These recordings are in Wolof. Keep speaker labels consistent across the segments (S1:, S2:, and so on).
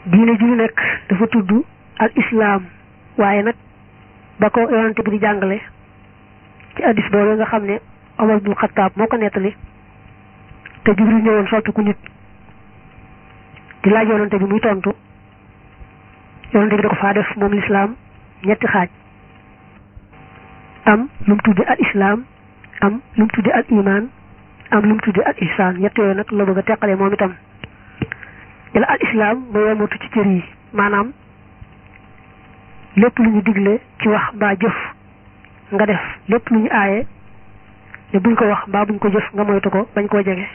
S1: diine ju nekk dafa tudd al islaam waaye nag ba ko yonante bi di jàngale ci addis boobu nga xam ne Omar ibn Khattab moo ko nettali te Jibril ñëwoon soppi ku nit di laaj yonante bi muy tontu yonante bi da ko faa def moom lislaam ñetti xaaj am lu mu tudde al islaam am lu mu tudde al iman am lu mu tudde al ihsaan ñett yooyu nag la bëgg a teqale moom itam jëla al islaam mooy yematu ci cër yi maanaam lépp lu ñu digle ci wax mbaa jëf nga def lépp lu ñu aaye ne buñ ko wax mbaa buñ ko jëf nga moytu ko bañ koo jege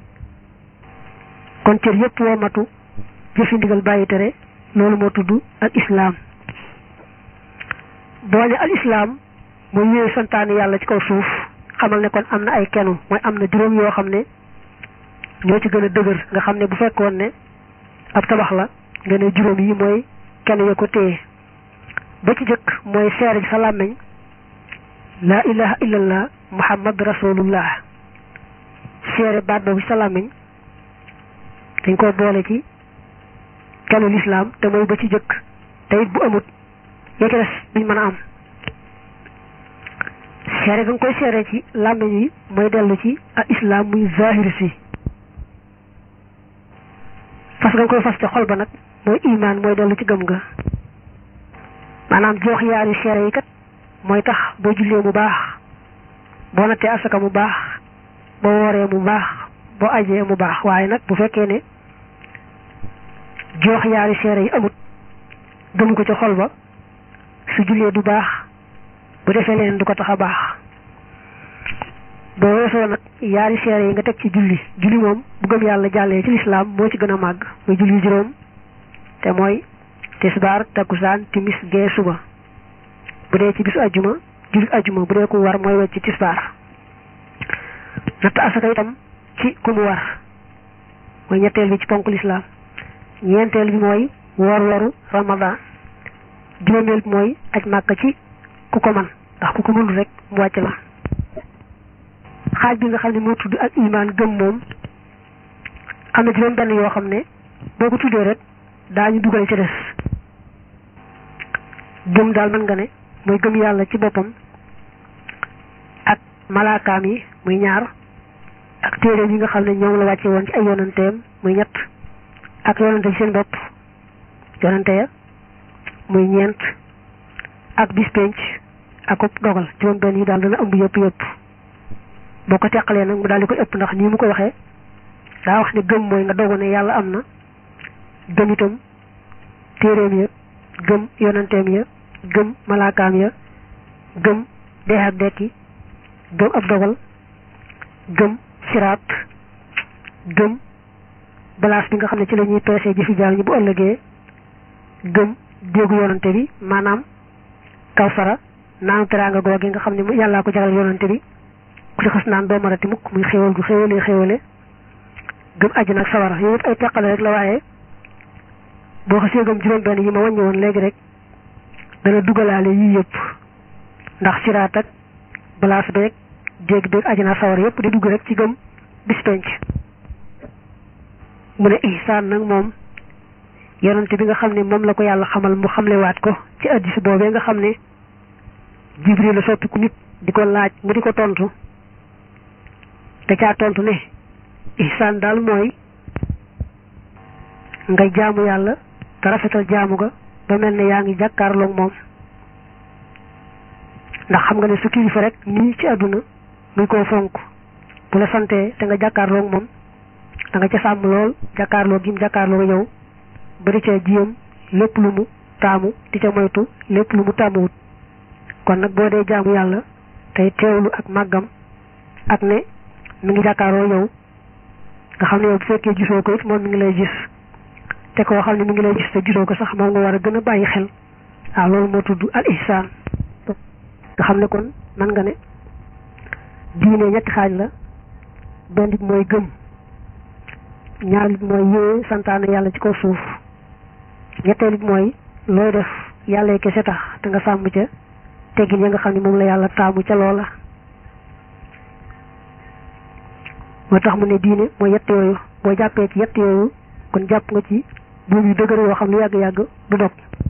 S1: kon cër yépp woo matu jëfi ndigal bàyyi tere loolu moo tudd al islaam boo ne al islaam mooy wéy santaane yàlla ci kaw suuf xamal ne kon am na ay kenu mooy am na juróom yoo xam ne ñoo ci gën a dëgër nga xam ne bu fekkoon ne ab tabax la nga ne juróom yi mooy kenn ya ko téye ba ci jëkk mooy seere ci sa làmmiñ laa ilaha illallah muhammad rasulullah seere baat boobu ci sa làmmiñ dañ ko boole ci kenu lislaam te mooy ba ci jëkk te it bu amut ya ci des duñ mën a am seere ga nga koy seere ci làmmiñ yi mooy dellu ci al islaam muy zahir si fas nga koy fas ca xol ba nag mooy iman mooy dellu ci gëm ga maanaam joox yaari seere yi kat mooy tax boo jullee mu baax boo nattee asaka mu baax boo wooree mu baax boo ajee mu baax waaye nag bu fekkee ne joox yaari seere yi amut gëm ko ca xol ba su jullee du baax bu defee leen du ko tax a baax boo weesoo nag yaari seere yi nga teg ci julli moom bu gëm yàlla jàllee ci lislaam moo ci gën a màgg muy julli juróom te mooy tisbaar takkusaan timis gee suba bu dee ci bisu ajjuma julli ajjuma bu dee ku war mooy wecc tisbaar natt asaka itam ci ku mu war mooy ñetteel bi ci ponk lislaam ñeenteel bi mooy woor weeru ramadan juróomeel bi mooy aj màkka ci ku ko man ndax ku ko mënul rek mu wàcc la xaaj bi nga xam ne moo tudd ak iman gëm moom am na juróom benn yoo xam ne boo ko tuddee rek daañu dugal ci des gëm daal mën nga ne mooy gëm yàlla ci boppam ak malaakaam yi muy ñaar ak téeréem yi nga xam ne ñoom la wàcce woon ci ay yonanteem muy ñett ak yonante ci seen bopp yonante ya muy ñeent ak bis penc ak dogal juróom benn yi daal dana ëmb yëpp boo ko teqalee nag mu daal di koy ëpp ndax nii mu ko waxee daa wax ne gëm mooy nga dogu ne yàlla am na gëm itam téeréem ya gëm yonanteem ya gëm malaakaam ya gëm dee ak dekki gëm ab dogal gëm siraat gëm balaas bi nga xam ne ci la ñuy peesee jëfi jaam ñi bu ëllëgee gëm déggu yonante bi maanaam kawsara naan teraanga googu nga xam ne yàllaa ko jagal yonante bi ku ci xas naan doo marati mukk muy xéwal gu xéwale gëm àjjana ak sawara yooyu yëpp ay teqale rek la waaye boo xasee gëm juróom benn yi ma wàññi woon léegi rek dana dugalaale yii yëpp ndax siraat ak balaas beeg dégg beeg àjjana ak sawara yëpp di dugg rek ci gëm bis penc mu ne ihsaan nag moom yonante bi nga xam ne moom la ko yàlla xamal mu xamlewaat ko ci addis boobee nga xam ne Jibril la soppi ku nit di ko laaj mu di ko tontu te caa tontu ne ihsaan daal mooy nga jaamu yàlla te rafetal jaamu ga ba mel ne yaa ngi jàkkaarloog moom ndax xam nga ne su kilifa rek nii ci àdduna muy koo fonk bu la santee te nga jàkkaarloog moom da nga ca sàmm lool jàkkaarloog gi mu jàkkaarloog yow ba di ca jiyam lépp lu mu taamu di ca moytu lépp lu mu taamuwut kon nag boo dee jaamu yàlla tey teewlu ak màggam ak ne mi ngi jàkkaaroo yow nga xam ne yow bu fekkee gisoo ko it moom mi ngi lay gis te koo xam ne mi ngi lay gis te gisoo ko sax moom nga war a gën a bàyyi xel waaw loolu moo tudd al ihsaan nga xam ne kon man nga ne diine ñetti xaaj la benn bi mooy gëm ñaar bi mooy yéeye santaane yàlla ci kaw suuf ñetteel bi mooy looy def yàlla kese tax te nga sàmm ca teggin ya nga xam ne moom la yàlla taamu ca loola moo tax mu ne diine mooy yett yooyu boo jàppee ci yett yooyu kon jàpp nga ci buum yu dëgër yoo xam ne yàgg-yàgg du dog